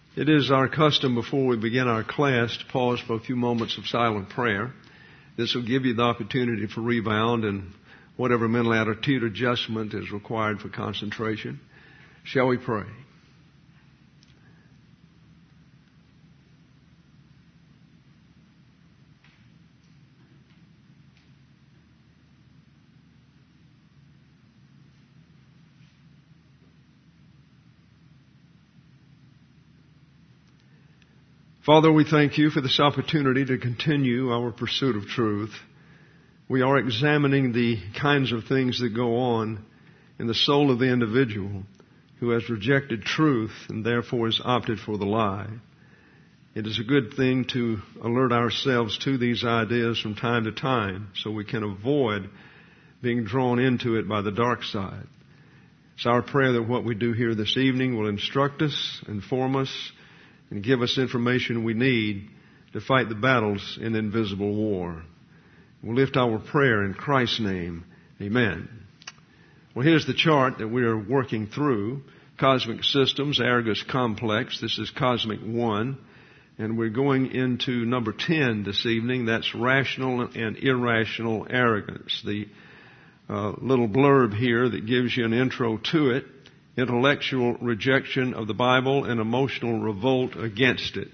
It is our custom before we begin our class to pause for a few moments of silent prayer. This will give you the opportunity for rebound and whatever mental attitude adjustment is required for concentration. Shall we pray? Father, we thank you for this opportunity to continue our pursuit of truth. We are examining the kinds of things that go on in the soul of the individual who has rejected truth and therefore has opted for the lie. It is a good thing to alert ourselves to these ideas from time to time so we can avoid being drawn into it by the dark side. It's our prayer that what we do here this evening will instruct us, inform us, and give us information we need to fight the battles in invisible war. We'll lift our prayer in Christ's name. Amen. Well, here's the chart that we are working through. Cosmic Systems, Argus Complex. This is Cosmic 1. And we're going into number 10 this evening. That's rational and irrational arrogance. The little blurb here that gives you an intro to it. Intellectual rejection of the Bible and emotional revolt against it.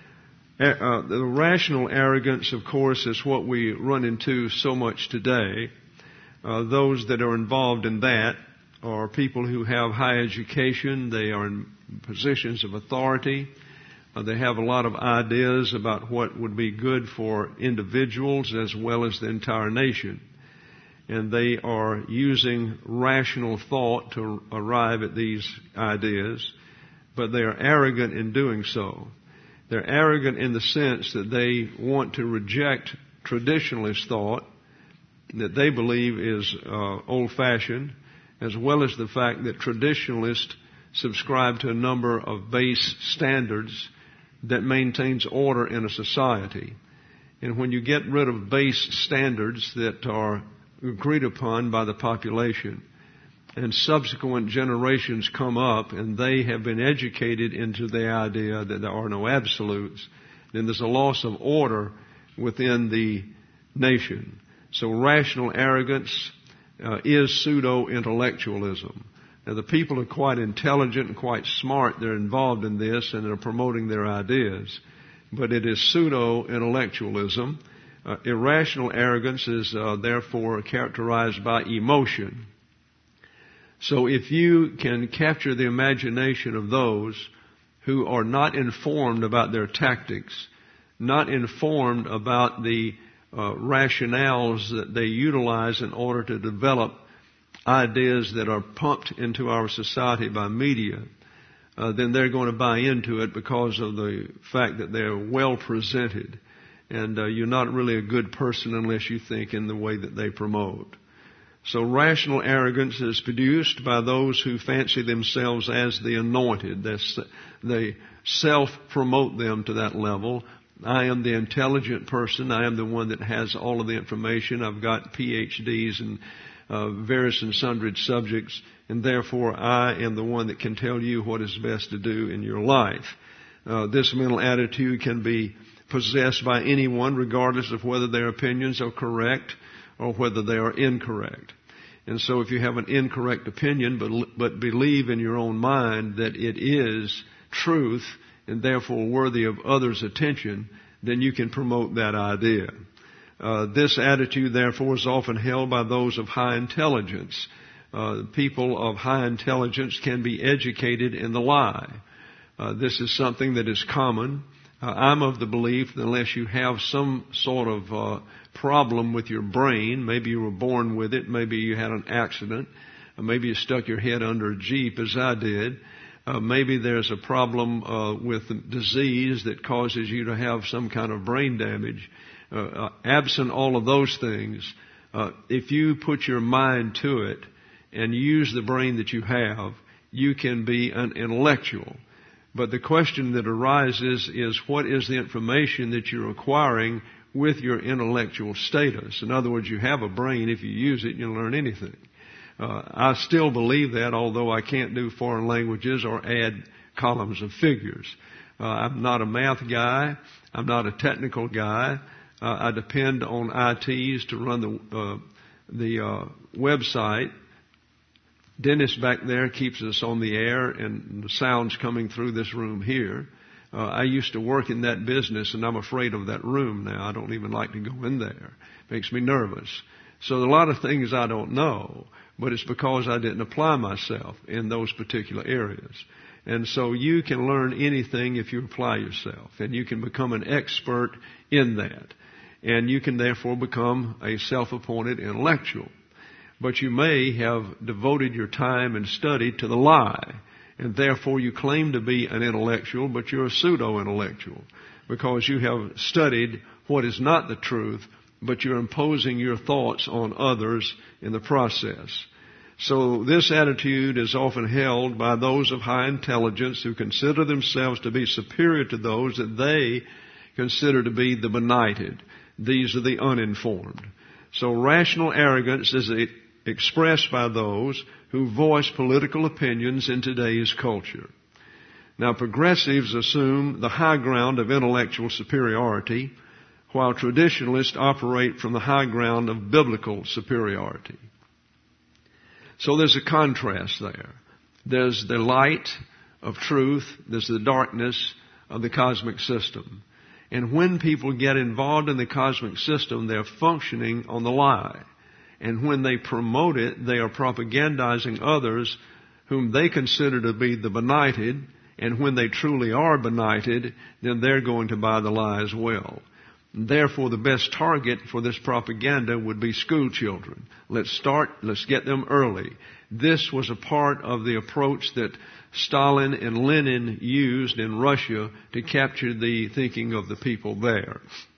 The rational arrogance, of course, is what we run into so much today. Those that are involved in that are people who have high education. They are in positions of authority. They have a lot of ideas about what would be good for individuals as well as the entire nation. And they are using rational thought to arrive at these ideas, but they are arrogant in doing so. They're arrogant in the sense that they want to reject traditionalist thought that they believe is old-fashioned, as well as the fact that traditionalists subscribe to a number of base standards that maintains order in a society. And when you get rid of base standards that are agreed upon by the population, and subsequent generations come up and they have been educated into the idea that there are no absolutes, then there's a loss of order within the nation. So rational arrogance is pseudo-intellectualism. Now the people are quite intelligent and quite smart. They're involved in this and they're promoting their ideas. But it is pseudo-intellectualism. Irrational arrogance is therefore characterized by emotion. So if you can capture the imagination of those who are not informed about their tactics, not informed about the rationales that they utilize in order to develop ideas that are pumped into our society by media, then they're going to buy into it because of the fact that they're well presented. And you're not really a good person unless you think in the way that they promote. So rational arrogance is produced by those who fancy themselves as the anointed. They self-promote them to that level. I am the intelligent person. I am the one that has all of the information. I've got PhDs in various and sundry subjects, and therefore I am the one that can tell you what is best to do in your life. This mental attitude can be possessed by anyone regardless of whether their opinions are correct or whether they are incorrect. And so if you have an incorrect opinion but believe in your own mind that it is truth and therefore worthy of others' attention, then you can promote that idea. This attitude therefore is often held by those of high intelligence. People of high intelligence can be educated in the lie. This is something that is common. I'm of the belief that unless you have some sort of problem with your brain, maybe you were born with it, maybe you had an accident, maybe you stuck your head under a Jeep as I did, maybe there's a problem with disease that causes you to have some kind of brain damage. Absent all of those things, if you put your mind to it and use the brain that you have, you can be an intellectual. But the question that arises is what is the information that you're acquiring with your intellectual status? In other words, you have a brain. If you use it, you'll learn anything. I still believe that, although I can't do foreign languages or add columns of figures. I'm not a math guy. I'm not a technical guy. I depend on ITs to run the website. Dennis back there keeps us on the air and the sound's coming through this room here. I used to work in that business and I'm afraid of that room now. I don't even like to go in there. It makes me nervous. So a lot of things I don't know, but it's because I didn't apply myself in those particular areas. And so you can learn anything if you apply yourself, and you can become an expert in that. And you can therefore become a self-appointed intellectual. But you may have devoted your time and study to the lie, and therefore you claim to be an intellectual, but you're a pseudo-intellectual because you have studied what is not the truth, but you're imposing your thoughts on others in the process. So this attitude is often held by those of high intelligence who consider themselves to be superior to those that they consider to be the benighted. These are the uninformed. So rational arrogance is expressed by those who voice political opinions in today's culture. Now, progressives assume the high ground of intellectual superiority, while traditionalists operate from the high ground of biblical superiority. So there's a contrast there. There's the light of truth. There's the darkness of the cosmic system. And when people get involved in the cosmic system, they're functioning on the lie. And when they promote it, they are propagandizing others whom they consider to be the benighted. And when they truly are benighted, then they're going to buy the lie as well. Therefore, the best target for this propaganda would be school children. Let's get them early. This was a part of the approach that Stalin and Lenin used in Russia to capture the thinking of the people there.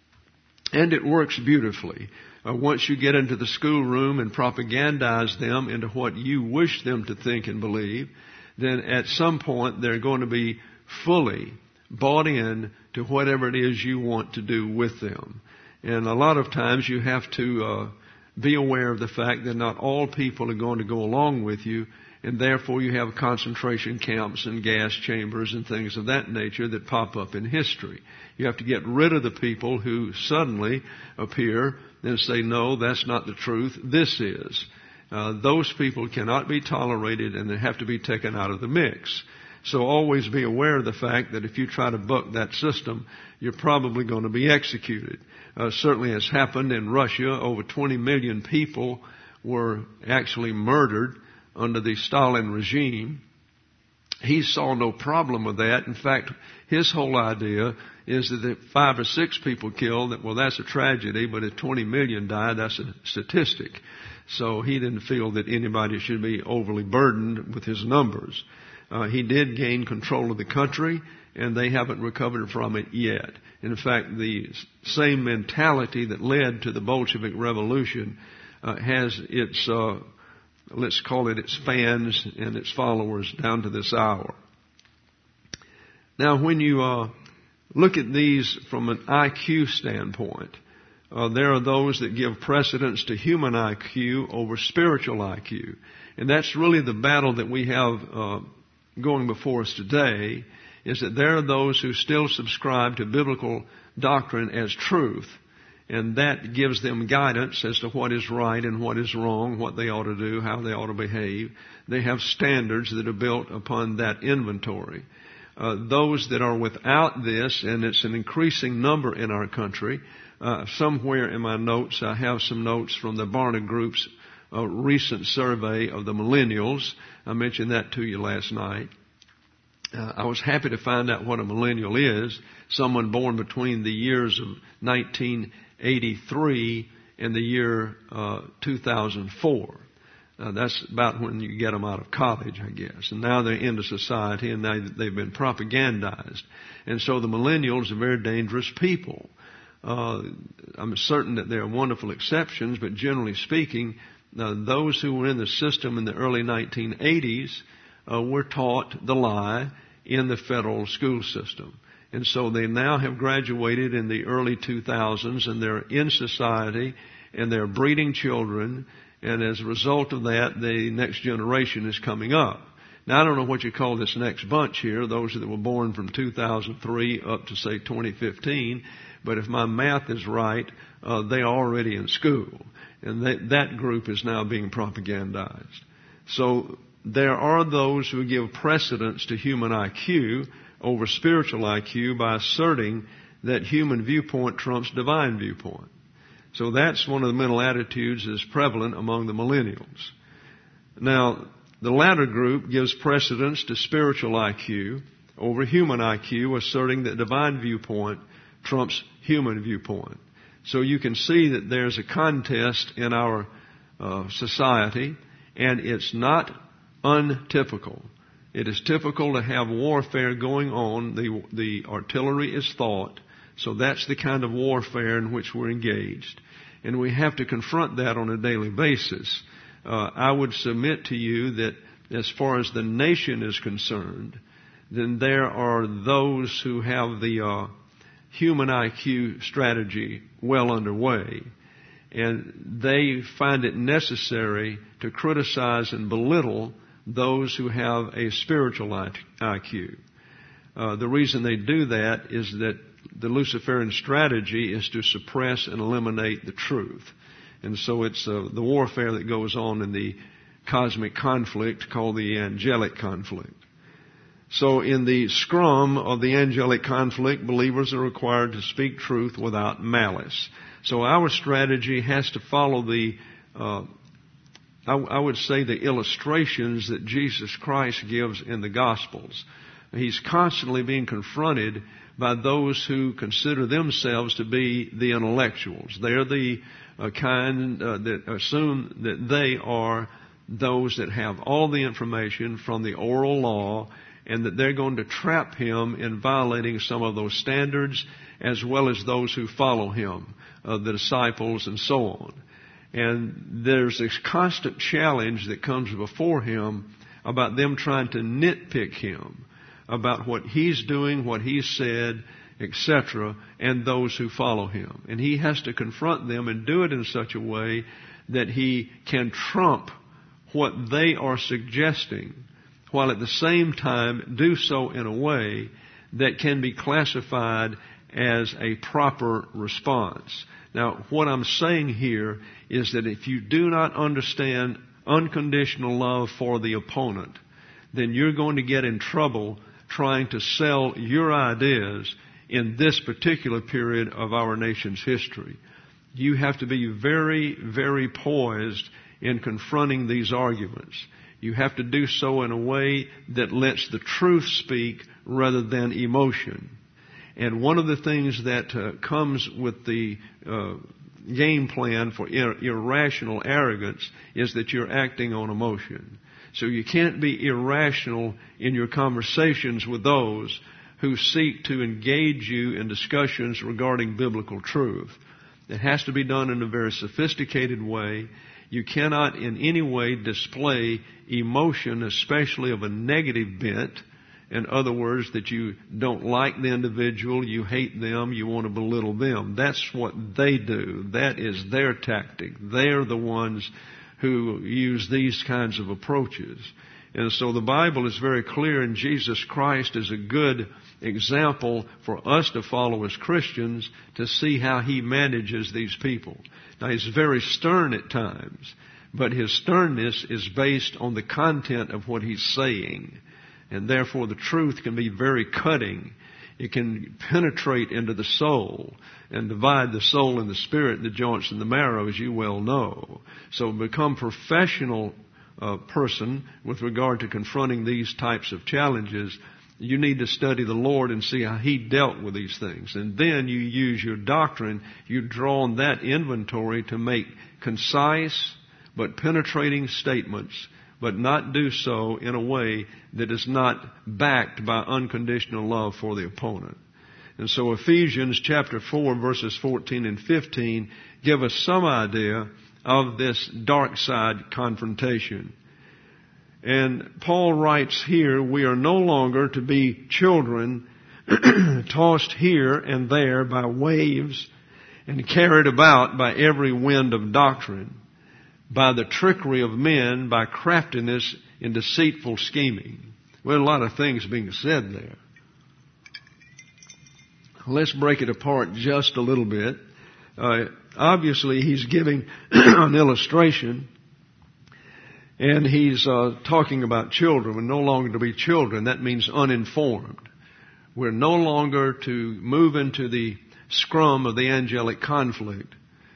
And it works beautifully. Once you get into the schoolroom and propagandize them into what you wish them to think and believe, then at some point they're going to be fully bought in to whatever it is you want to do with them. And a lot of times you have to be aware of the fact that not all people are going to go along with you, and therefore you have concentration camps and gas chambers and things of that nature that pop up in history. You have to get rid of the people who suddenly appear and say, no, that's not the truth, this is. Those people cannot be tolerated and they have to be taken out of the mix. So always be aware of the fact that if you try to buck that system, you're probably going to be executed. Certainly has happened in Russia. Over 20 million people were actually murdered under the Stalin regime. He saw no problem with that. In fact, his whole idea is that if 5 or 6 people killed, well, that's a tragedy, but if 20 million died, that's a statistic. So he didn't feel that anybody should be overly burdened with his numbers. He did gain control of the country, and they haven't recovered from it yet. In fact, the same mentality that led to the Bolshevik Revolution has its, let's call it its fans and its followers down to this hour. Now, when you look at these from an IQ standpoint, there are those that give precedence to human IQ over spiritual IQ. And that's really the battle that we have going before us today, is that there are those who still subscribe to biblical doctrine as truth, and that gives them guidance as to what is right and what is wrong, what they ought to do, how they ought to behave. They have standards that are built upon that inventory. Those that are without this, and it's an increasing number in our country, somewhere in my notes I have some notes from the Barna Group's recent survey of the millennials. I mentioned that to you last night. I was happy to find out what a millennial is. Someone born between the years of 1983 and the year 2004. That's about when you get them out of college, I guess. And now they're into society, and they've been propagandized. And so the millennials are very dangerous people. I'm certain that there are wonderful exceptions, but generally speaking, those who were in the system in the early 1980s were taught the lie in the federal school system. And so they now have graduated in the early 2000s, and they're in society, and they're breeding children, and as a result of that, the next generation is coming up. Now, I don't know what you call this next bunch here, those that were born from 2003 up to, say, 2015. But if my math is right, they're already in school. And that group is now being propagandized. So there are those who give precedence to human IQ over spiritual IQ by asserting that human viewpoint trumps divine viewpoint. So that's one of the mental attitudes that's prevalent among the millennials. Now, the latter group gives precedence to spiritual IQ over human IQ, asserting that divine viewpoint trumps human viewpoint. So you can see that there's a contest in our society, and it's not untypical. It is typical to have warfare going on. The artillery is thought, so that's the kind of warfare in which we're engaged. And we have to confront that on a daily basis. I would submit to you that as far as the nation is concerned, then there are those who have the human IQ strategy well underway, and they find it necessary to criticize and belittle those who have a spiritual IQ. The reason they do that is that the Luciferian strategy is to suppress and eliminate the truth. And so it's the warfare that goes on in the cosmic conflict called the angelic conflict. So in the scrum of the angelic conflict, believers are required to speak truth without malice. So our strategy has to follow I would say the illustrations that Jesus Christ gives in the Gospels. He's constantly being confronted by those who consider themselves to be the intellectuals. They're the kind that assume that they are those that have all the information from the oral law, and that they're going to trap him in violating some of those standards, as well as those who follow him, the disciples and so on. And there's this constant challenge that comes before him about them trying to nitpick him about what he's doing, what he said, etc., and those who follow him. And he has to confront them and do it in such a way that he can trump what they are suggesting, while at the same time do so in a way that can be classified as a proper response. Now, what I'm saying here is that if you do not understand unconditional love for the opponent, then you're going to get in trouble trying to sell your ideas in this particular period of our nation's history. You have to be very, very poised in confronting these arguments. You have to do so in a way that lets the truth speak rather than emotion. And one of the things that comes with the game plan for irrational arrogance is that you're acting on emotion. So you can't be irrational in your conversations with those who seek to engage you in discussions regarding biblical truth. It has to be done in a very sophisticated way. You cannot in any way display emotion, especially of a negative bent. In other words, that you don't like the individual, you hate them, you want to belittle them. That's what they do. That is their tactic. They're the ones who use these kinds of approaches. And so the Bible is very clear, and Jesus Christ is a good example for us to follow as Christians to see how he manages these people. Now, he's very stern at times, but his sternness is based on the content of what he's saying. And therefore the truth can be very cutting. It can penetrate into the soul and divide the soul and the spirit, the joints and the marrow, as you well know. So become professional person with regard to confronting these types of challenges. You need to study the Lord and see how he dealt with these things. And then you use your doctrine. You draw on that inventory to make concise but penetrating statements, but not do so in a way that is not backed by unconditional love for the opponent. And so Ephesians chapter 4 verses 14 and 15 give us some idea of this dark side confrontation. And Paul writes here, we are no longer to be children tossed here and there by waves and carried about by every wind of doctrine, by the trickery of men, by craftiness in deceitful scheming. Well, a lot of things being said there. Let's break it apart just a little bit. Obviously, he's giving an illustration, and he's talking about children. We're no longer to be children. That means uninformed. We're no longer to move into the scrum of the angelic conflict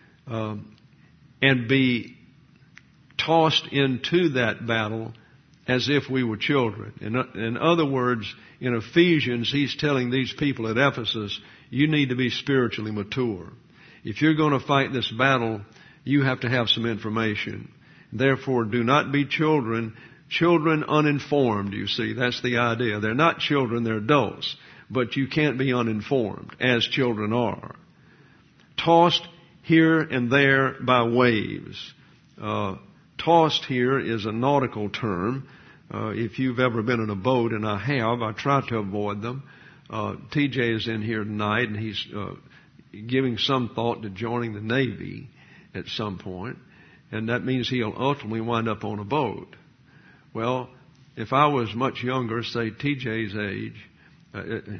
and be tossed into that battle as if we were children. In other words, in Ephesians, he's telling these people at Ephesus, you need to be spiritually mature. If you're going to fight this battle, you have to have some information. Therefore, do not be children uninformed, you see. That's the idea. They're not children, they're adults. But you can't be uninformed, as children are. Tossed here and there by waves. Tossed here is a nautical term. If you've ever been in a boat, and I have, I try to avoid them. TJ is in here tonight, and he's giving some thought to joining the Navy at some point, and that means he'll ultimately wind up on a boat. Well, if I was much younger, say TJ's age,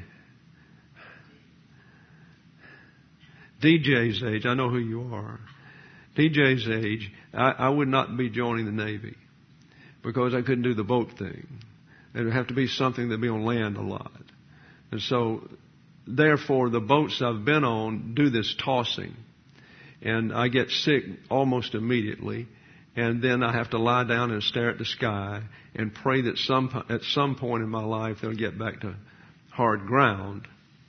DJ's age, I know who you are. DJ's age, I would not be joining the Navy because I couldn't do the boat thing. It would have to be something that'd be on land a lot. And so, therefore, the boats I've been on do this tossing. And I get sick almost immediately. And then I have to lie down and stare at the sky and pray that at some point in my life they'll get back to hard ground.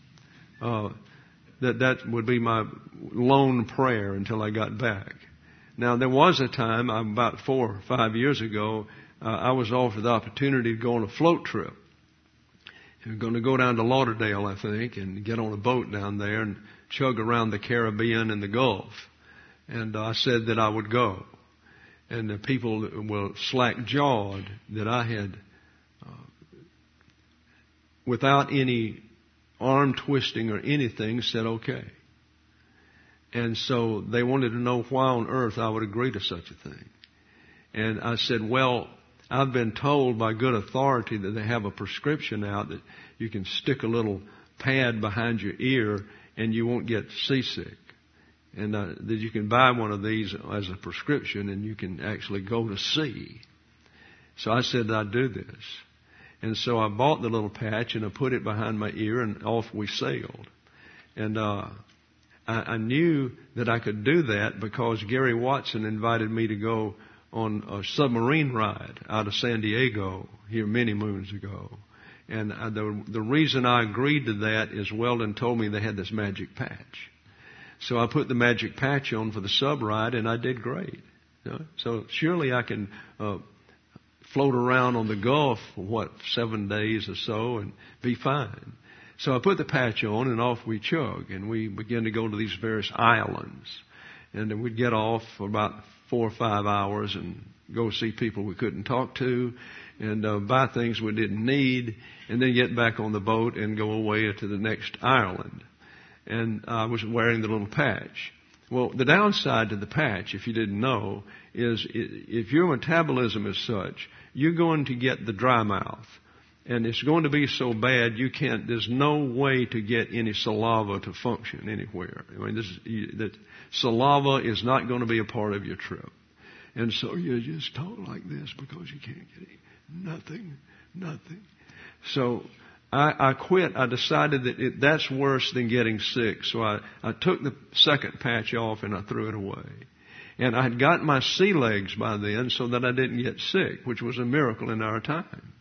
That would be my lone prayer until I got back. Now, there was a time, about 4 or 5 years ago, I was offered the opportunity to go on a float trip. We were going to go down to Lauderdale, I think, and get on a boat down there and chug around the Caribbean and the Gulf. And I said that I would go. And the people were slack-jawed that I had, without any arm twisting or anything, said okay. And so they wanted to know why on earth I would agree to such a thing. And I said, well, I've been told by good authority that they have a prescription out that you can stick a little pad behind your ear and you won't get seasick. And that you can buy one of these as a prescription and you can actually go to sea. So I said I'd do this. And so I bought the little patch and I put it behind my ear and off we sailed. And I knew that I could do that because Gary Watson invited me to go on a submarine ride out of San Diego here many moons ago. And the reason I agreed to that is Weldon told me they had this magic patch. So I put the magic patch on for the sub ride and I did great. You know? So surely I can float around on the Gulf for 7 days or so and be fine. So I put the patch on and off we chug and we began to go to these various islands. And then we'd get off for about 4 or 5 hours and go see people we couldn't talk to and buy things we didn't need and then get back on the boat and go away to the next island. And I was wearing the little patch. Well, the downside to the patch, if you didn't know, is if your metabolism is such, you're going to get the dry mouth. And it's going to be so bad there's no way to get any saliva to function anywhere. I mean, that saliva is not going to be a part of your trip. And so you just talk like this because you can't get nothing. So I quit. I decided that that's worse than getting sick. So I took the second patch off and I threw it away. And I had got my sea legs by then so that I didn't get sick, which was a miracle in our time.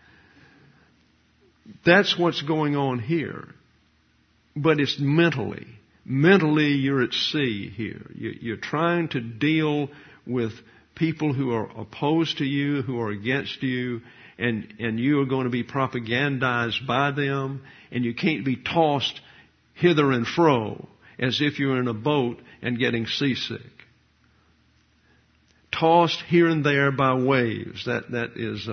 That's what's going on here. But it's mentally. Mentally, you're at sea here. You're trying to deal with people who are opposed to you, who are against you, and you are going to be propagandized by them, and you can't be tossed hither and fro as if you're in a boat and getting seasick. Tossed here and there by waves. That is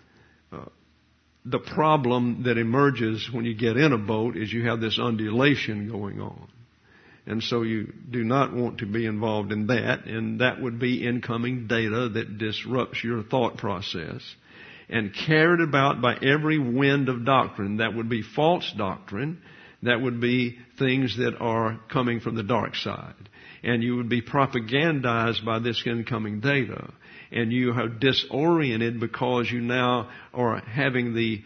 the problem that emerges when you get in a boat is you have this undulation going on. And so you do not want to be involved in that, and that would be incoming data that disrupts your thought process. And carried about by every wind of doctrine. That would be false doctrine. That would be things that are coming from the dark side. And you would be propagandized by this incoming data. And you are disoriented because you now are having the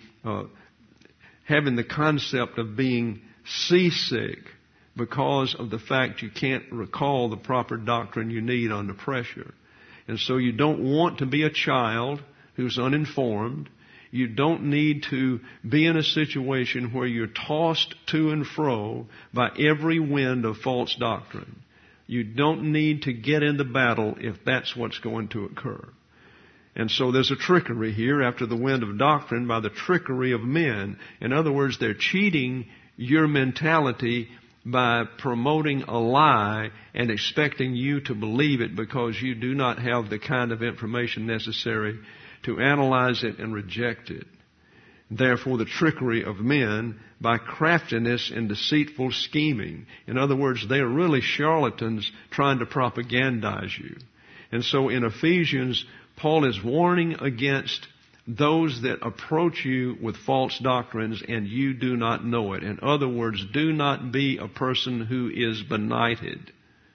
concept of being seasick because of the fact you can't recall the proper doctrine you need under pressure. And so you don't want to be a child who's uninformed. You don't need to be in a situation where you're tossed to and fro by every wind of false doctrine. You don't need to get into battle if that's what's going to occur. And so there's a trickery here after the wind of doctrine by the trickery of men. In other words, they're cheating your mentality by promoting a lie and expecting you to believe it because you do not have the kind of information necessary to analyze it and reject it. Therefore, the trickery of men by craftiness and deceitful scheming. In other words, they are really charlatans trying to propagandize you. And so in Ephesians, Paul is warning against those that approach you with false doctrines and you do not know it. In other words, do not be a person who is benighted.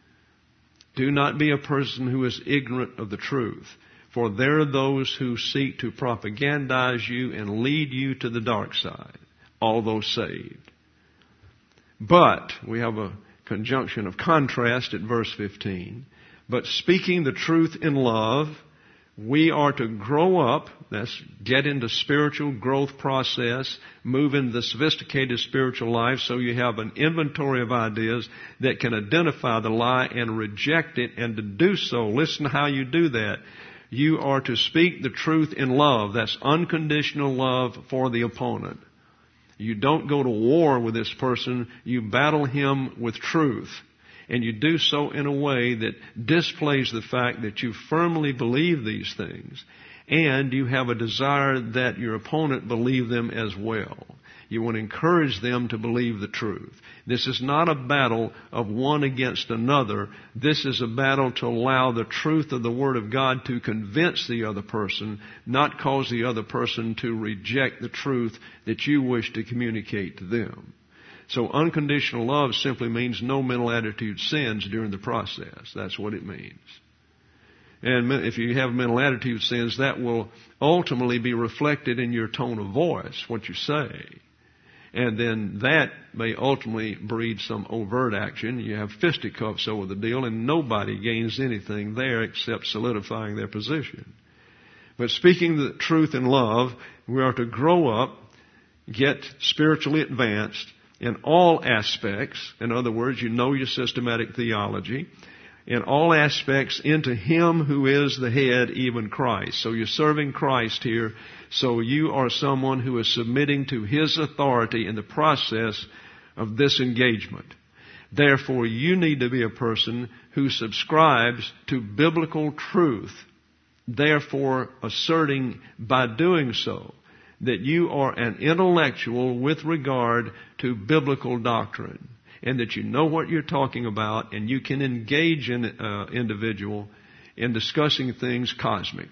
Do not be a person who is ignorant of the truth. For there are those who seek to propagandize you and lead you to the dark side, although saved. But, we have a conjunction of contrast at verse 15. But speaking the truth in love, we are to grow up, that's get into spiritual growth process, move into the sophisticated spiritual life so you have an inventory of ideas that can identify the lie and reject it, and to do so, listen to how you do that. You are to speak the truth in love. That's unconditional love for the opponent. You don't go to war with this person. You battle him with truth. And you do so in a way that displays the fact that you firmly believe these things. And you have a desire that your opponent believe them as well. You want to encourage them to believe the truth. This is not a battle of one against another. This is a battle to allow the truth of the Word of God to convince the other person, not cause the other person to reject the truth that you wish to communicate to them. So unconditional love simply means no mental attitude sins during the process. That's what it means. And if you have mental attitude sins, that will ultimately be reflected in your tone of voice, what you say. And then that may ultimately breed some overt action. You have fisticuffs over the deal, and nobody gains anything there except solidifying their position. But speaking the truth in love, we are to grow up, get spiritually advanced in all aspects. In other words, you know your systematic theology. In all aspects into Him who is the head, even Christ. So you're serving Christ here. So you are someone who is submitting to His authority in the process of this engagement. Therefore, you need to be a person who subscribes to biblical truth. Therefore, asserting by doing so that you are an intellectual with regard to biblical doctrine. And that you know what you're talking about, and you can engage an individual in discussing things cosmic.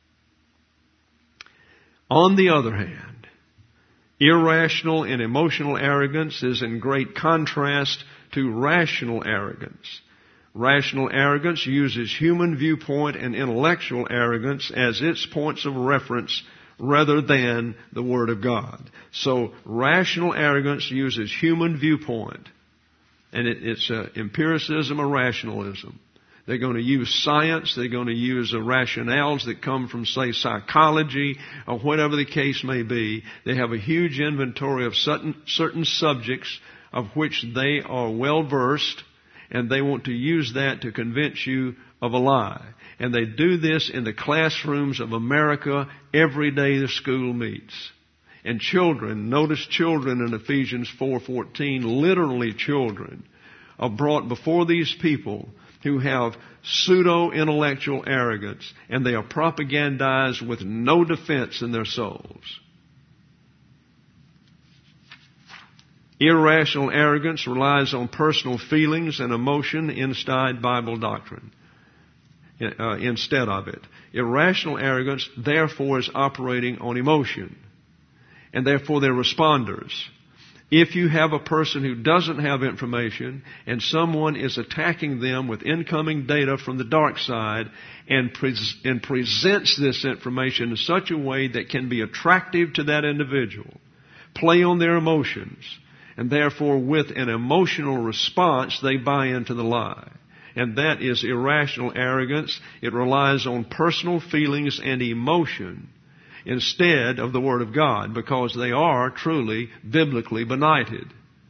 On the other hand, irrational and emotional arrogance is in great contrast to rational arrogance. Rational arrogance uses human viewpoint and intellectual arrogance as its points of reference rather than the Word of God. So rational arrogance uses human viewpoint. And it's empiricism or rationalism. They're going to use science. They're going to use rationales that come from, say, psychology or whatever the case may be. They have a huge inventory of certain subjects of which they are well versed, and they want to use that to convince you of a lie. And they do this in the classrooms of America every day the school meets. And children, notice children in Ephesians 4:14, literally children, are brought before these people who have pseudo-intellectual arrogance, and they are propagandized with no defense in their souls. Irrational arrogance relies on personal feelings and emotion instead Bible doctrine. Instead of it. Irrational arrogance, therefore, is operating on emotion. And therefore, they're responders. If you have a person who doesn't have information and someone is attacking them with incoming data from the dark side and presents this information in such a way that can be attractive to that individual, play on their emotions, and therefore with an emotional response they buy into the lie. And that is irrational arrogance. It relies on personal feelings and emotion instead of the Word of God, because they are truly biblically benighted.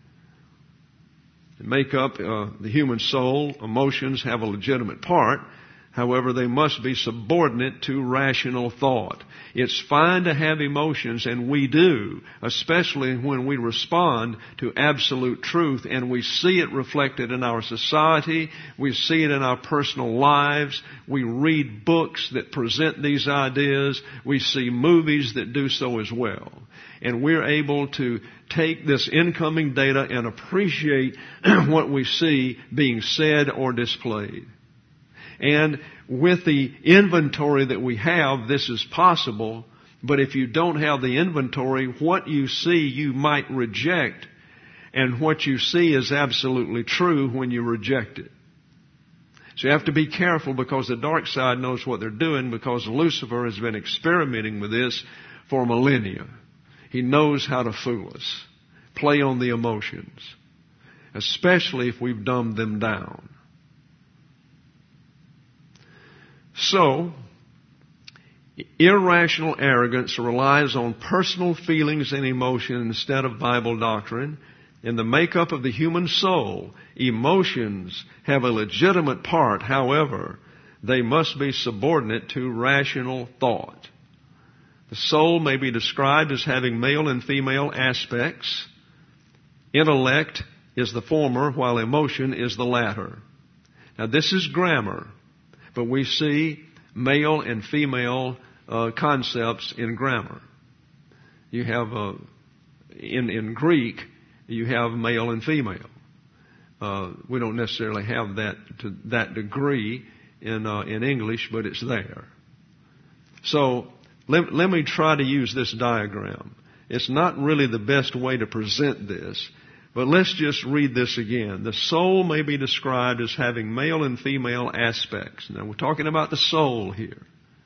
They make up the human soul. Emotions have a legitimate part. However, they must be subordinate to rational thought. It's fine to have emotions, and we do, especially when we respond to absolute truth, and we see it reflected in our society. We see it in our personal lives. We read books that present these ideas. We see movies that do so as well. And we're able to take this incoming data and appreciate what we see being said or displayed. And with the inventory that we have, this is possible. But if you don't have the inventory, what you see you might reject. And what you see is absolutely true when you reject it. So you have to be careful, because the dark side knows what they're doing, because Lucifer has been experimenting with this for millennia. He knows how to fool us, play on the emotions, especially if we've dumbed them down. So, irrational arrogance relies on personal feelings and emotion instead of Bible doctrine. In the makeup of the human soul, emotions have a legitimate part. However, they must be subordinate to rational thought. The soul may be described as having male and female aspects. Intellect is the former, while emotion is the latter. Now, this is grammar. But we see male and female concepts in grammar. You have, in Greek, you have male and female. We don't necessarily have that to that degree in English, but it's there. So let me try to use this diagram. It's not really the best way to present this. But let's just read this again. The soul may be described as having male and female aspects. Now, we're talking about the soul here.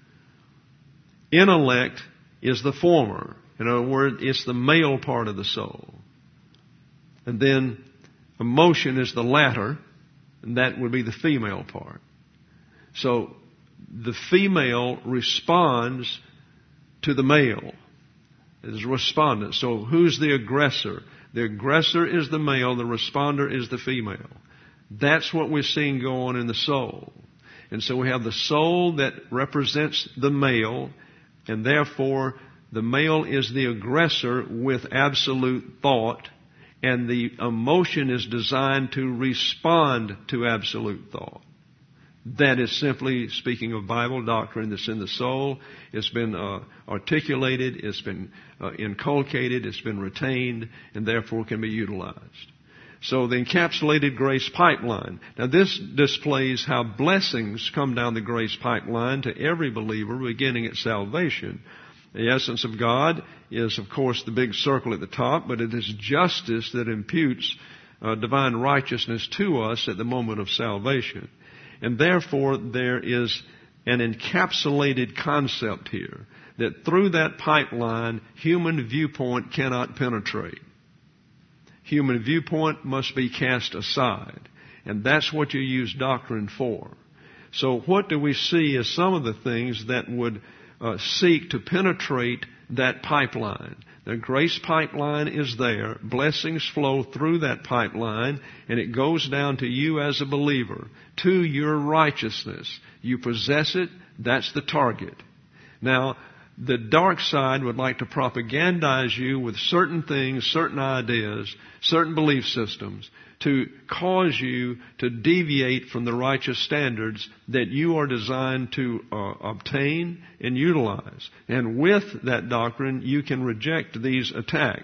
Intellect is the former. In other words, it's the male part of the soul. And then emotion is the latter, and that would be the female part. So the female responds to the male. It's a respondent. So who's the aggressor? The aggressor is the male, the responder is the female. That's what we're seeing go on in the soul. And so we have the soul that represents the male, and therefore the male is the aggressor with absolute thought, and the emotion is designed to respond to absolute thought. That is simply speaking of Bible doctrine that's in the soul. It's been articulated, it's been inculcated, it's been retained, and therefore can be utilized. So the encapsulated grace pipeline. Now this displays how blessings come down the grace pipeline to every believer beginning at salvation. The essence of God is, of course, the big circle at the top, but it is justice that imputes divine righteousness to us at the moment of salvation. And therefore, there is an encapsulated concept here that through that pipeline, human viewpoint cannot penetrate. Human viewpoint must be cast aside. And that's what you use doctrine for. So what do we see as some of the things that would seek to penetrate that pipeline? The grace pipeline is there. Blessings flow through that pipeline, and it goes down to you as a believer, to your righteousness. You possess it, that's the target. Now, the dark side would like to propagandize you with certain things, certain ideas, certain belief systems to cause you to deviate from the righteous standards that you are designed to obtain and utilize. And with that doctrine, you can reject these attacks.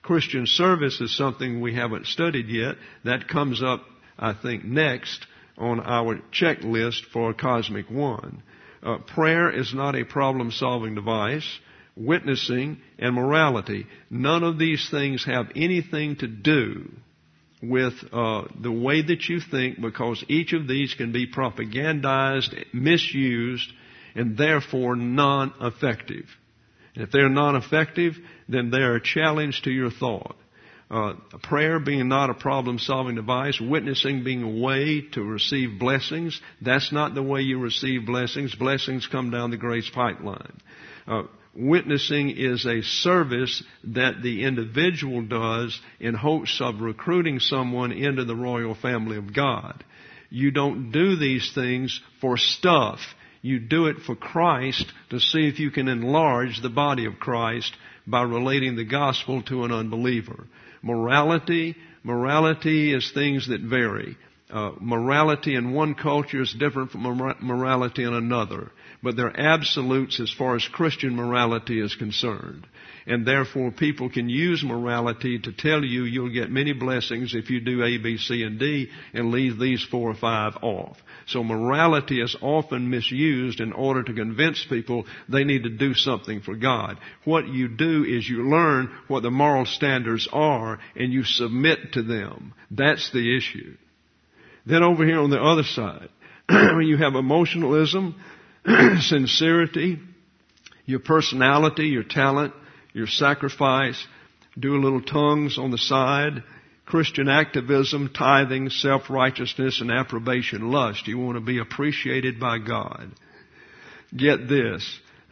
Christian service is something we haven't studied yet. That comes up, I think, next on our checklist for Cosmic One. Prayer is not a problem-solving device. Witnessing and morality. None of these things have anything to do with the way that you think, because each of these can be propagandized, misused, and therefore non-effective. And if they're non-effective, then they're a challenge to your thought. Prayer being not a problem-solving device, witnessing being a way to receive blessings, that's not the way you receive blessings. Blessings come down the grace pipeline. Witnessing is a service that the individual does in hopes of recruiting someone into the royal family of God. You don't do these things for stuff. You do it for Christ, to see if you can enlarge the body of Christ by relating the gospel to an unbeliever. Morality is things that vary. Morality in one culture is different from morality in another. But they're absolutes as far as Christian morality is concerned. And therefore people can use morality to tell you you'll get many blessings if you do A, B, C, and D and leave these 4 or 5 off. So morality is often misused in order to convince people they need to do something for God. What you do is you learn what the moral standards are and you submit to them. That's the issue. Then over here on the other side, you have emotionalism, sincerity, your personality, your talent, your sacrifice, do a little tongues on the side, Christian activism, tithing, self-righteousness, and approbation, lust. You want to be appreciated by God. Get this.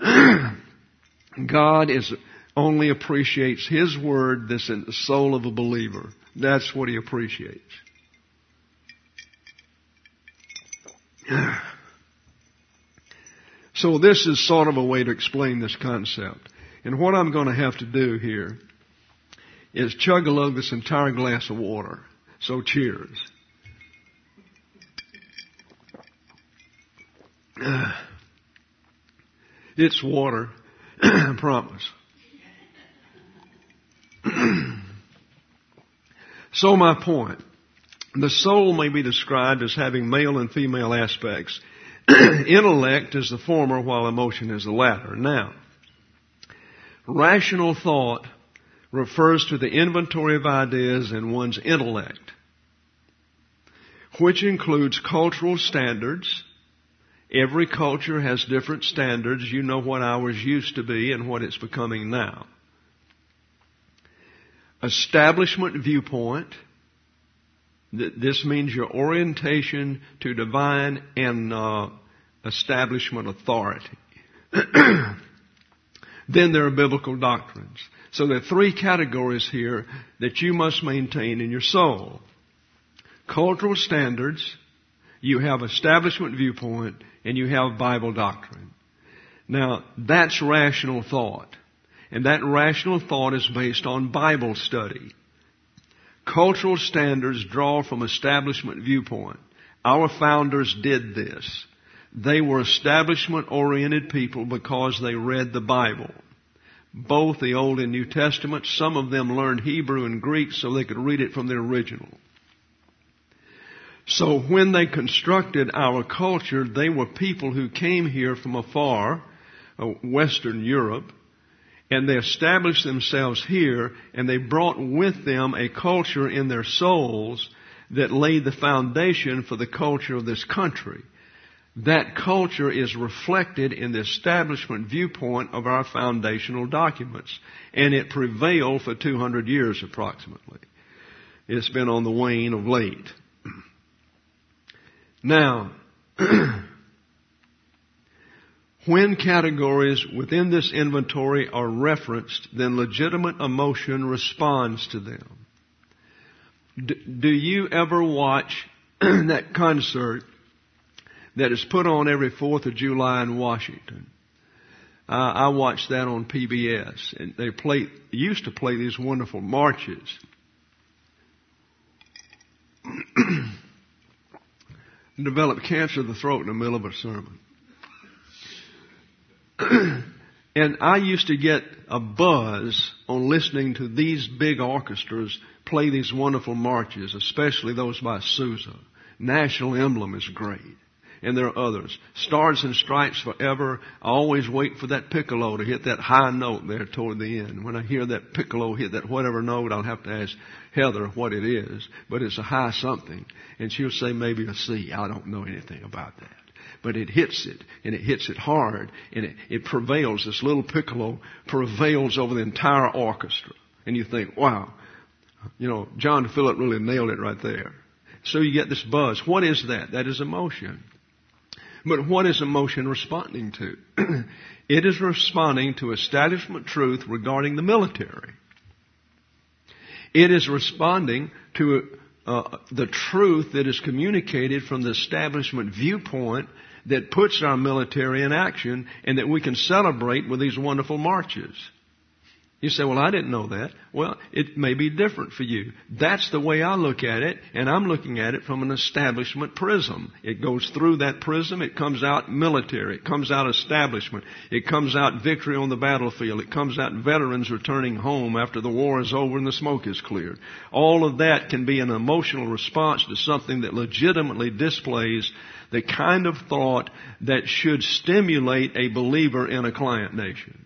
God only appreciates His Word that's in the soul of a believer. That's what He appreciates. So this is sort of a way to explain this concept. And what I'm going to have to do here is chug-a-lug this entire glass of water. So cheers. It's water, I promise. So my point. The soul may be described as having male and female aspects. Intellect is the former, while emotion is the latter. Now, rational thought refers to the inventory of ideas in one's intellect, which includes cultural standards. Every culture has different standards. You know what ours used to be and what it's becoming now. Establishment viewpoint. This means your orientation to divine and establishment authority. Then there are biblical doctrines. So there are 3 categories here that you must maintain in your soul. Cultural standards, you have establishment viewpoint, and you have Bible doctrine. Now, that's rational thought. And that rational thought is based on Bible study. Cultural standards draw from establishment viewpoint. Our founders did this. They were establishment-oriented people because they read the Bible. Both the Old and New Testament. Some of them learned Hebrew and Greek so they could read it from the original. So when they constructed our culture, they were people who came here from afar, Western Europe, and they established themselves here, and they brought with them a culture in their souls that laid the foundation for the culture of this country. That culture is reflected in the establishment viewpoint of our foundational documents, and it prevailed for 200 years approximately. It's been on the wane of late. Now, when categories within this inventory are referenced, then legitimate emotion responds to them. Do you ever watch that concert that is put on every 4th of July in Washington? I watched that on PBS, and they used to play these wonderful marches. Developed cancer of the throat in the middle of a sermon. And I used to get a buzz on listening to these big orchestras play these wonderful marches, especially those by Sousa. National Emblem is great. And there are others. Stars and Stripes Forever. I always wait for that piccolo to hit that high note there toward the end. When I hear that piccolo hit that whatever note, I'll have to ask Heather what it is. But it's a high something. And she'll say maybe a C. I don't know anything about that. But it hits it, and it hits it hard, and it prevails. This little piccolo prevails over the entire orchestra. And you think, wow, John Phillip really nailed it right there. So you get this buzz. What is that? That is emotion. But what is emotion responding to? It is responding to establishment truth regarding the military. It is responding to the truth that is communicated from the establishment viewpoint that puts our military in action and that we can celebrate with these wonderful marches. You say, well, I didn't know that. Well, it may be different for you. That's the way I look at it, and I'm looking at it from an establishment prism. It goes through that prism. It comes out military. It comes out establishment. It comes out victory on the battlefield. It comes out veterans returning home after the war is over and the smoke is cleared. All of that can be an emotional response to something that legitimately displays the kind of thought that should stimulate a believer in a client nation.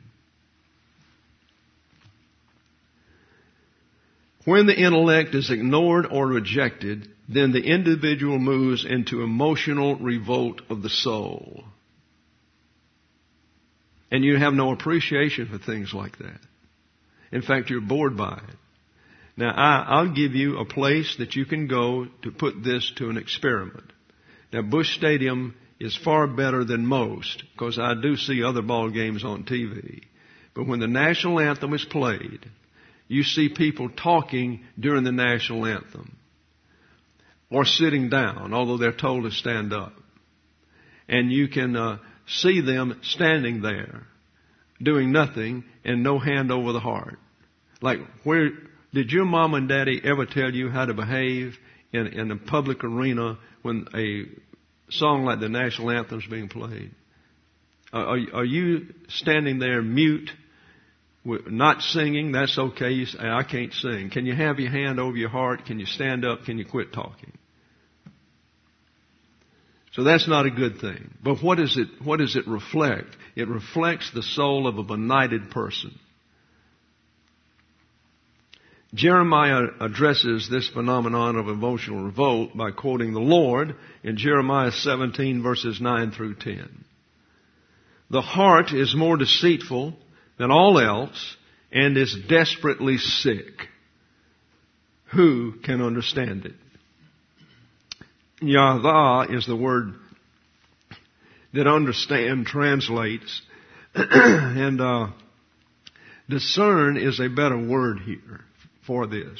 When the intellect is ignored or rejected, then the individual moves into emotional revolt of the soul. And you have no appreciation for things like that. In fact, you're bored by it. Now, I'll give you a place that you can go to put this to an experiment. Now, Busch Stadium is far better than most because I do see other ball games on TV. But when the national anthem is played, you see people talking during the national anthem or sitting down, although they're told to stand up. And you can see them standing there doing nothing and no hand over the heart. Like, where did your mom and daddy ever tell you how to behave in a public arena when a song like the national anthem is being played? Are you standing there mute? Not singing, that's okay. You say, I can't sing. Can you have your hand over your heart? Can you stand up? Can you quit talking? So that's not a good thing. But what does it reflect? It reflects the soul of a benighted person. Jeremiah addresses this phenomenon of emotional revolt by quoting the Lord in Jeremiah 17 verses 9 through 10. The heart is more deceitful than all else and is desperately sick. Who can understand it? Yahweh is the word that understand translates. And discern is a better word here for this.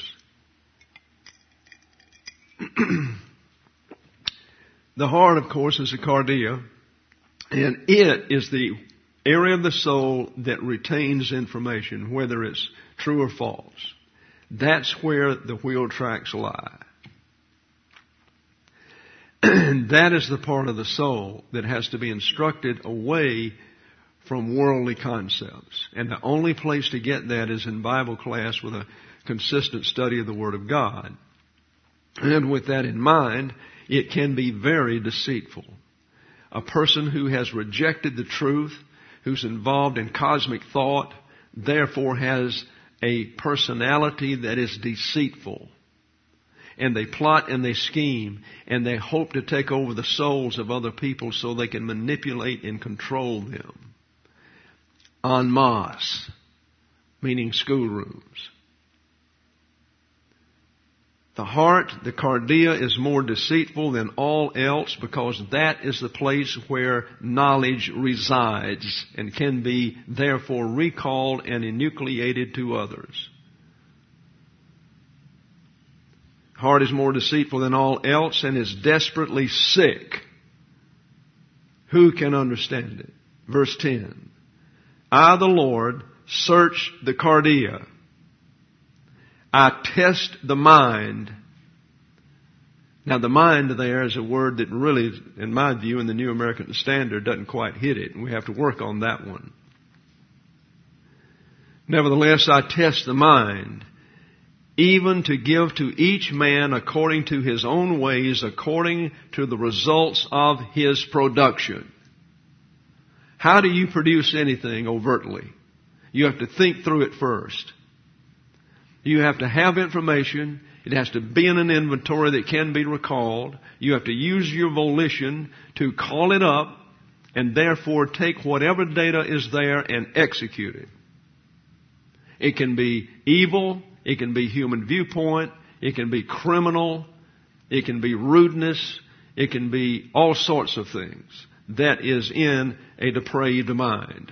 The heart, of course, is a cardia, and it is the area of the soul that retains information, whether it's true or false. That's where the wheel tracks lie. And that is the part of the soul that has to be instructed away from worldly concepts. And the only place to get that is in Bible class with a consistent study of the Word of God. And with that in mind, it can be very deceitful. A person who has rejected the truth, who's involved in cosmic thought, therefore has a personality that is deceitful. And they plot and they scheme and they hope to take over the souls of other people so they can manipulate and control them. En masse, meaning schoolrooms. The heart, the cardia, is more deceitful than all else because that is the place where knowledge resides and can be therefore recalled and enucleated to others. Heart is more deceitful than all else and is desperately sick. Who can understand it? Verse 10. I, the Lord, search the cardia. I test the mind. Now, the mind there is a word that really, in my view, in the New American Standard, doesn't quite hit it, and we have to work on that one. Nevertheless, I test the mind, even to give to each man according to his own ways, according to the results of his production. How do you produce anything overtly? You have to think through it first. You have to have information. It has to be in an inventory that can be recalled. You have to use your volition to call it up and therefore take whatever data is there and execute it. It can be evil. It can be human viewpoint. It can be criminal. It can be rudeness. It can be all sorts of things. That is in a depraved mind.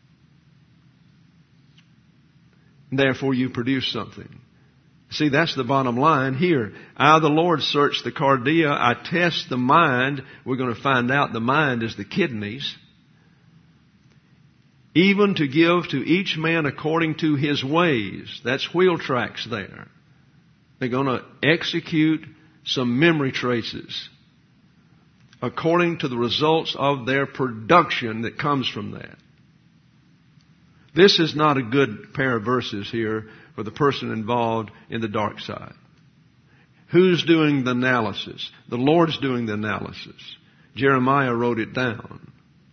Therefore, you produce something. See, that's the bottom line here. I, the Lord, search the cardia. I test the mind. We're going to find out the mind is the kidneys. Even to give to each man according to his ways. That's wheel tracks there. They're going to execute some memory traces according to the results of their production that comes from that. This is not a good pair of verses here for the person involved in the dark side. Who's doing the analysis? The Lord's doing the analysis. Jeremiah wrote it down.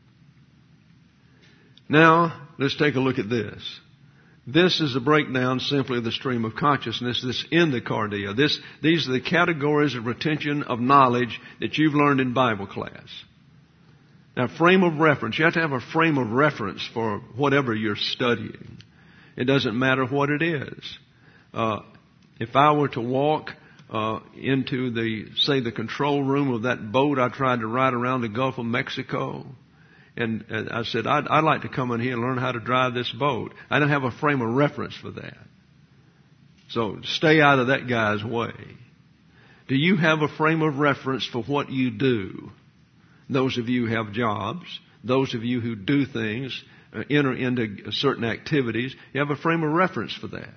Now, let's take a look at this. This is a breakdown simply of the stream of consciousness that's in the cardia. These are the categories of retention of knowledge that you've learned in Bible class. Now, frame of reference. You have to have a frame of reference for whatever you're studying. It doesn't matter what it is. If I were to walk into the control room of that boat I tried to ride around the Gulf of Mexico, and I said, I'd like to come in here and learn how to drive this boat. I don't have a frame of reference for that. So stay out of that guy's way. Do you have a frame of reference for what you do? Those of you who have jobs, those of you who do things, enter into certain activities, you have a frame of reference for that.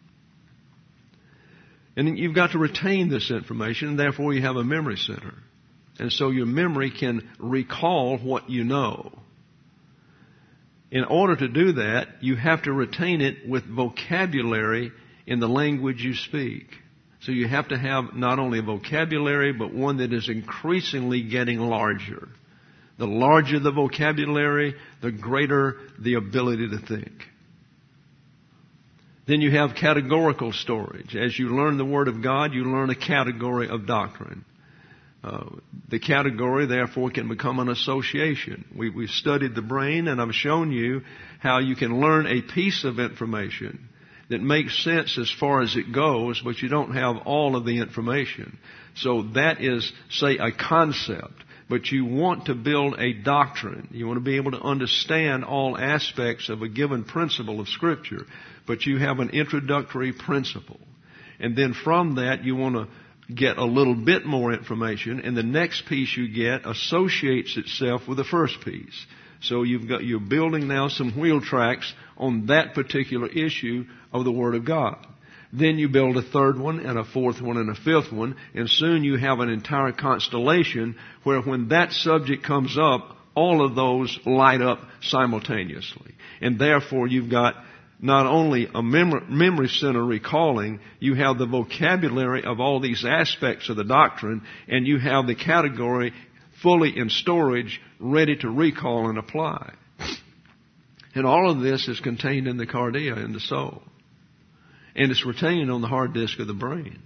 And you've got to retain this information, and therefore you have a memory center. And so your memory can recall what you know. In order to do that, you have to retain it with vocabulary in the language you speak. So you have to have not only a vocabulary, but one that is increasingly getting larger. The larger the vocabulary, the greater the ability to think. Then you have categorical storage. As you learn the Word of God, you learn a category of doctrine. The category, therefore, can become an association. We've studied the brain, and I've shown you how you can learn a piece of information that makes sense as far as it goes, but you don't have all of the information. So that is, say, a concept. But you want to build a doctrine. You want to be able to understand all aspects of a given principle of Scripture. But you have an introductory principle. And then from that, you want to get a little bit more information, and the next piece you get associates itself with the first piece. So you're building now some wheel tracks on that particular issue of the Word of God. Then you build a third one and a fourth one and a fifth one, and soon you have an entire constellation where when that subject comes up, all of those light up simultaneously. And therefore you've got not only a memory center recalling, you have the vocabulary of all these aspects of the doctrine, and you have the category fully in storage, ready to recall and apply. And all of this is contained in the cardia, in the soul. And it's retained on the hard disk of the brain.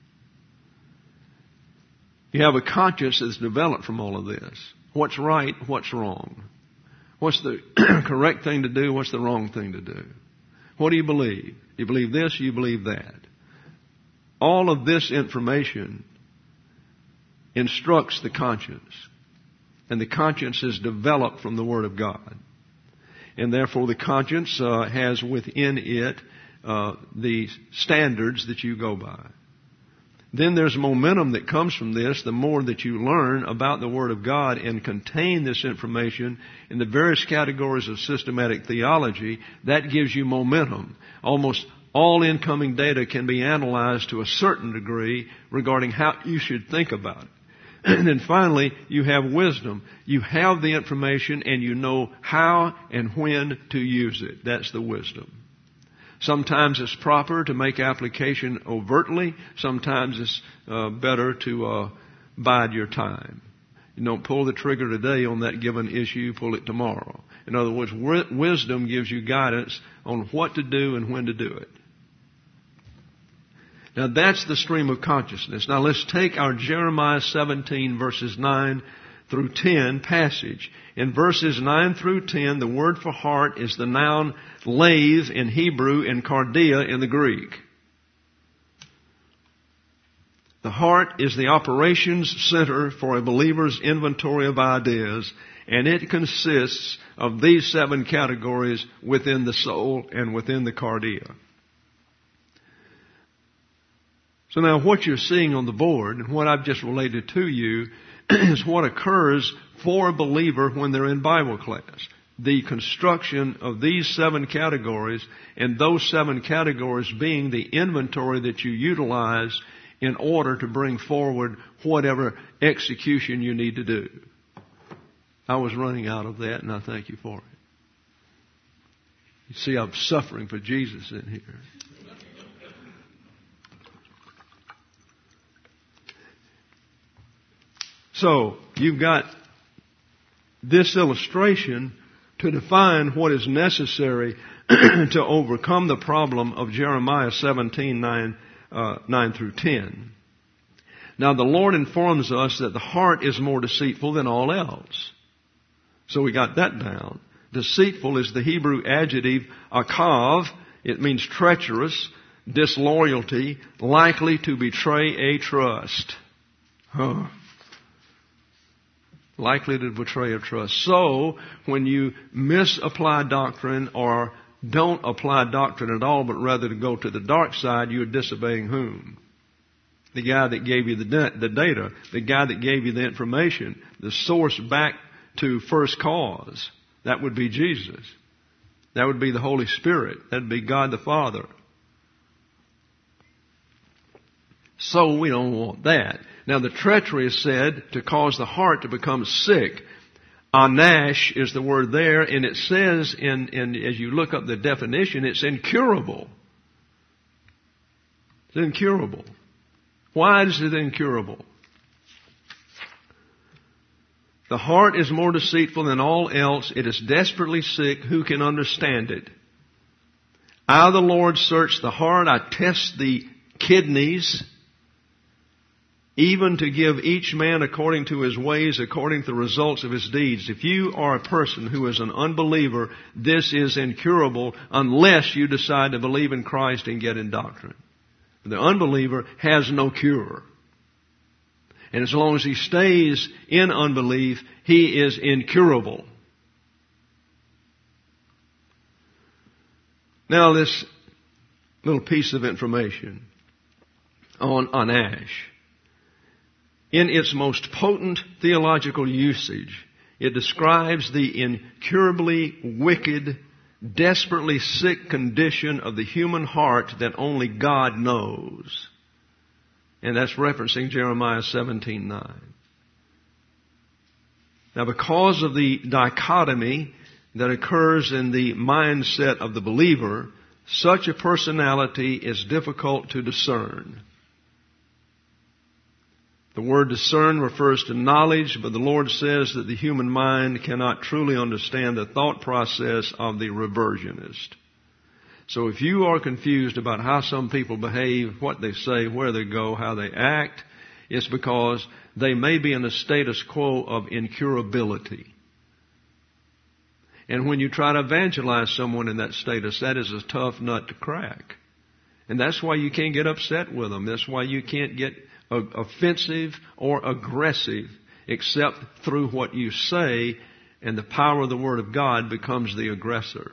You have a conscience that's developed from all of this. What's right, what's wrong? What's the correct thing to do, what's the wrong thing to do? What do you believe? You believe this, you believe that. All of this information instructs the conscience. And the conscience is developed from the Word of God. And therefore the conscience has within it the standards that you go by. Then there's momentum that comes from this. The more that you learn about the Word of God and contain this information in the various categories of systematic theology, that gives you momentum. Almost all incoming data can be analyzed to a certain degree regarding how you should think about it. And then finally, you have wisdom. You have the information and you know how and when to use it. That's the wisdom. Sometimes it's proper to make application overtly. Sometimes it's better to bide your time. You don't pull the trigger today on that given issue, pull it tomorrow. In other words, wisdom gives you guidance on what to do and when to do it. Now that's the stream of consciousness. Now let's take our Jeremiah 17 verses 9 through 10 passage. In verses 9 through 10, the word for heart is the noun lev in Hebrew and cardia in the Greek. The heart is the operations center for a believer's inventory of ideas, and it consists of these 7 categories within the soul and within the cardia. So now what you're seeing on the board and what I've just related to you is what occurs for a believer when they're in Bible class. The construction of these 7 categories, and those 7 categories being the inventory that you utilize in order to bring forward whatever execution you need to do. I was running out of that, and I thank you for it. You see, I'm suffering for Jesus in here. So, you've got this illustration to define what is necessary to overcome the problem of Jeremiah 17, 9 through 10. Now, the Lord informs us that the heart is more deceitful than all else. So we got that down. Deceitful is the Hebrew adjective akav. It means treacherous, disloyalty, likely to betray a trust. Likely to betray a trust. So, when you misapply doctrine or don't apply doctrine at all, but rather to go to the dark side, you're disobeying whom? The guy that gave you the data, the guy that gave you the information, the source back to first cause. That would be Jesus. That would be the Holy Spirit. That would be God the Father. So we don't want that. Now the treachery is said to cause the heart to become sick. Anash is the word there, and it says as you look up the definition, it's incurable. It's incurable. Why is it incurable? The heart is more deceitful than all else. It is desperately sick. Who can understand it? I, the Lord, search the heart. I test the kidneys, even to give each man according to his ways, according to the results of his deeds. If you are a person who is an unbeliever, this is incurable unless you decide to believe in Christ and get in doctrine. The unbeliever has no cure. And as long as he stays in unbelief, he is incurable. Now this little piece of information on Anash. In its most potent theological usage, it describes the incurably wicked, desperately sick condition of the human heart that only God knows. And that's referencing Jeremiah 17:9. Now, because of the dichotomy that occurs in the mindset of the believer, such a personality is difficult to discern. The word discern refers to knowledge, but the Lord says that the human mind cannot truly understand the thought process of the reversionist. So if you are confused about how some people behave, what they say, where they go, how they act, it's because they may be in a status quo of incurability. And when you try to evangelize someone in that status, that is a tough nut to crack. And that's why you can't get upset with them. That's why you can't get offensive or aggressive except through what you say, and the power of the Word of God becomes the aggressor.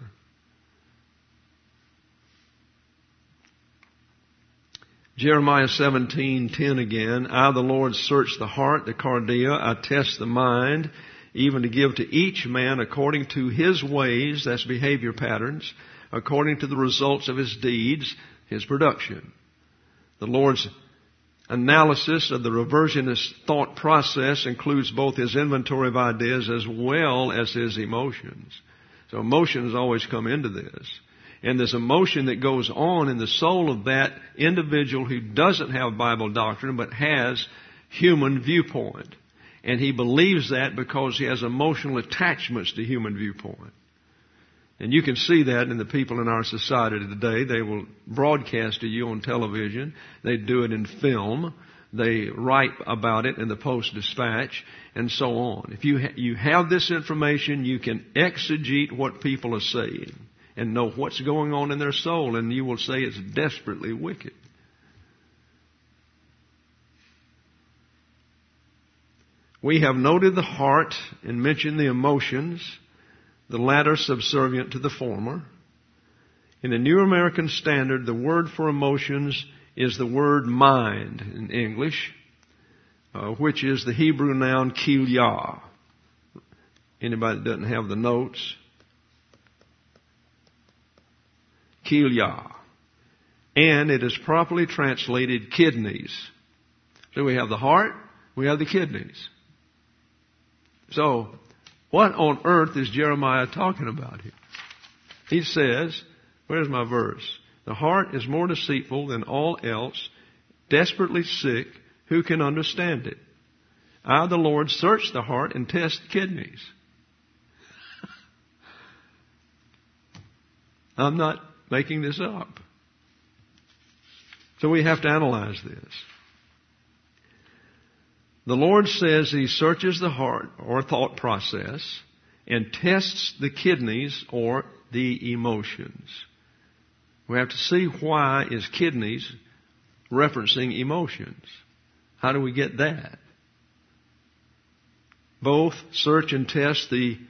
Jeremiah 17:10 again. I, the Lord, search the heart, the cardia. I test the mind, even to give to each man according to his ways, that's behavior patterns, according to the results of his deeds, his production. The Lord's analysis of the reversionist thought process includes both his inventory of ideas as well as his emotions. So emotions always come into this. And there's emotion that goes on in the soul of that individual who doesn't have Bible doctrine but has human viewpoint. And he believes that because he has emotional attachments to human viewpoint. And you can see that in the people in our society today. They will broadcast to you on television. They do it in film. They write about it in the Post-Dispatch and so on. If you have this information, you can exegete what people are saying and know what's going on in their soul, and you will say it's desperately wicked. We have noted the heart and mentioned the emotions, the latter subservient to the former. In the New American Standard, the word for emotions is the word mind in English, which is the Hebrew noun kilyah. Anybody that doesn't have the notes? Kilyah. And it is properly translated kidneys. So we have the heart, we have the kidneys. So, what on earth is Jeremiah talking about here? He says, where's my verse? The heart is more deceitful than all else, desperately sick. Who can understand it? I, the Lord, search the heart and test kidneys. I'm not making this up. So we have to analyze this. The Lord says He searches the heart or thought process and tests the kidneys or the emotions. We have to see why is kidneys referencing emotions. How do we get that? Both search and test the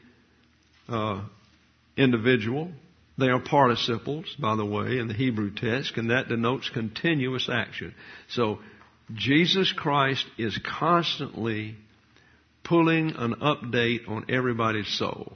individual. They are participles, by the way, in the Hebrew text, and that denotes continuous action. So Jesus Christ is constantly pulling an update on everybody's soul.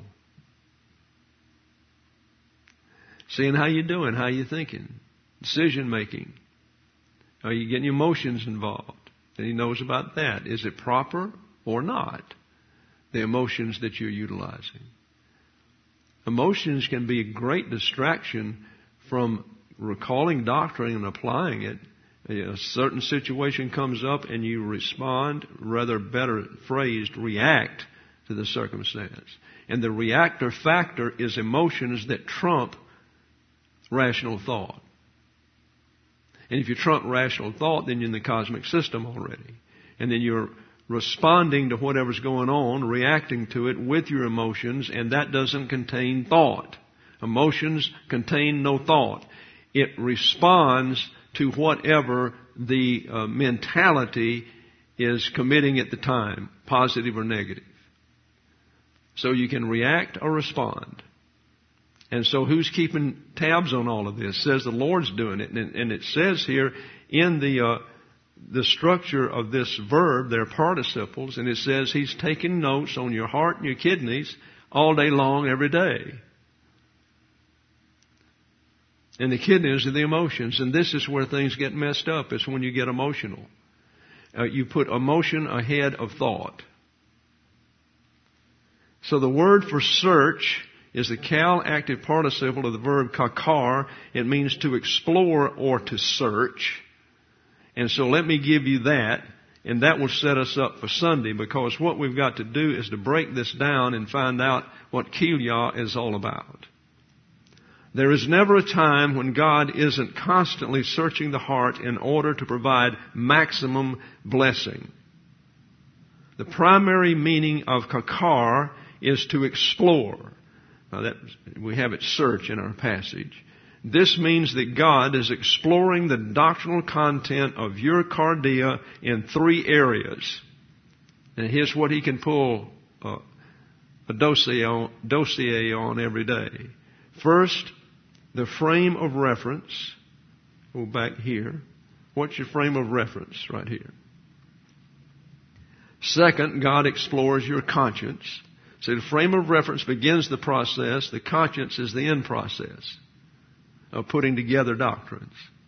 Seeing how you're doing, how you're thinking, decision making. Are you getting your emotions involved? And He knows about that. Is it proper or not? The emotions that you're utilizing. Emotions can be a great distraction from recalling doctrine and applying it. A certain situation comes up and you respond, rather better phrased, react to the circumstance. And the reactor factor is emotions that trump rational thought. And if you trump rational thought, then you're in the cosmic system already. And then you're responding to whatever's going on, reacting to it with your emotions, and that doesn't contain thought. Emotions contain no thought. It responds to whatever the mentality is committing at the time, positive or negative. So you can react or respond. And so who's keeping tabs on all of this? It says the Lord's doing it. And it says here in the structure of this verb, they're participles, and it says He's taking notes on your heart and your kidneys all day long, every day. And the kidneys are the emotions, and this is where things get messed up. It's when you get emotional. You put emotion ahead of thought. So the word for search is the cal active participle of the verb kakar. It means to explore or to search. And so let me give you that, and that will set us up for Sunday, because what we've got to do is to break this down and find out what kilyah is all about. There is never a time when God isn't constantly searching the heart in order to provide maximum blessing. The primary meaning of kakar is to explore. Now we have it search in our passage. This means that God is exploring the doctrinal content of your cardia in 3 areas. And here's what He can pull a dossier on every day. First, the frame of reference. Go back here. What's your frame of reference right here? Second, God explores your conscience. So the frame of reference begins the process. The conscience is the end process of putting together doctrines.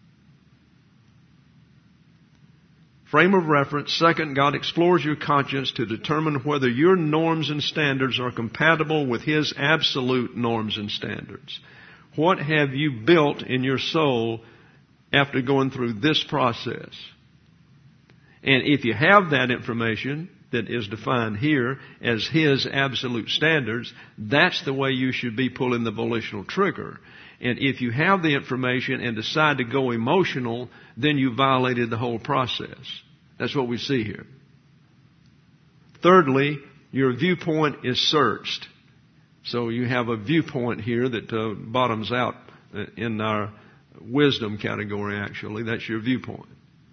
Frame of reference. Second, God explores your conscience to determine whether your norms and standards are compatible with His absolute norms and standards. What have you built in your soul after going through this process? And if you have that information that is defined here as His absolute standards, that's the way you should be pulling the volitional trigger. And if you have the information and decide to go emotional, then you violated the whole process. That's what we see here. Thirdly, your viewpoint is searched. So you have a viewpoint here that bottoms out in our wisdom category, actually. That's your viewpoint.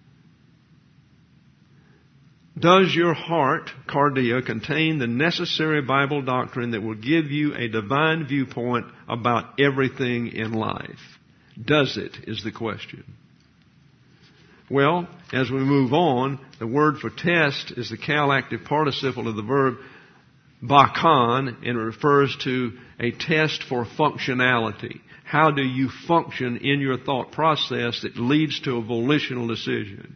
Does your heart, cardia, contain the necessary Bible doctrine that will give you a divine viewpoint about everything in life? Does it, is the question. Well, as we move on, the word for test is the cal active participle of the verb bakon, and it refers to a test for functionality. How do you function in your thought process that leads to a volitional decision?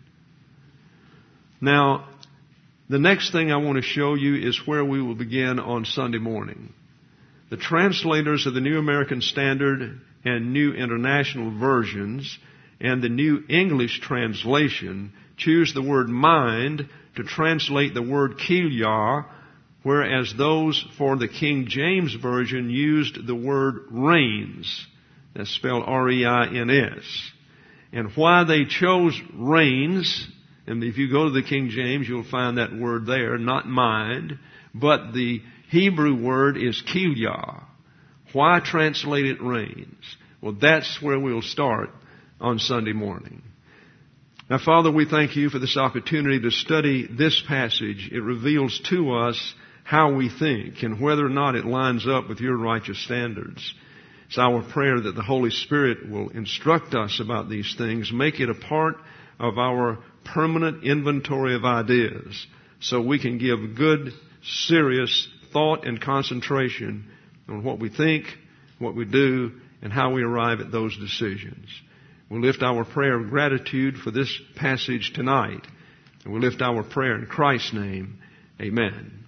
Now, the next thing I want to show you is where we will begin on Sunday morning. The translators of the New American Standard and New International Versions and the New English Translation choose the word mind to translate the word kilyah, whereas those for the King James Version used the word reins. That's spelled R-E-I-N-S. And why they chose reins, and if you go to the King James, you'll find that word there, not mind, but the Hebrew word is kilyah. Why translate it reins? Well, that's where we'll start on Sunday morning. Now, Father, we thank you for this opportunity to study this passage. It reveals to us how we think and whether or not it lines up with your righteous standards. It's our prayer that the Holy Spirit will instruct us about these things, make it a part of our permanent inventory of ideas so we can give good, serious thought and concentration on what we think, what we do, and how we arrive at those decisions. We'll lift our prayer of gratitude for this passage tonight, and we'll lift our prayer in Christ's name. Amen.